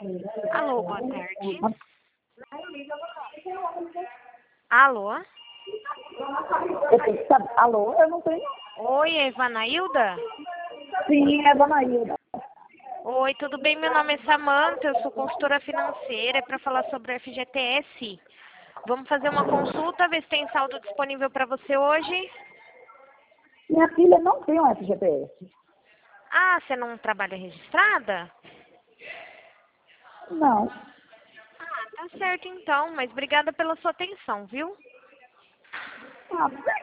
Alô, boa tarde. Alô? Alô, eu não tenho. Oi, é Ivanailda? Sim, é Dona Hilda. Oi, tudo bem? Meu nome é Samanta, eu sou consultora financeira, é para falar sobre o FGTS. Vamos fazer uma consulta, ver se tem saldo disponível para você hoje? Minha filha não tem um FGTS. Ah, você não trabalha registrada? Não. Ah, tá certo então, mas obrigada pela sua atenção, viu? Ah,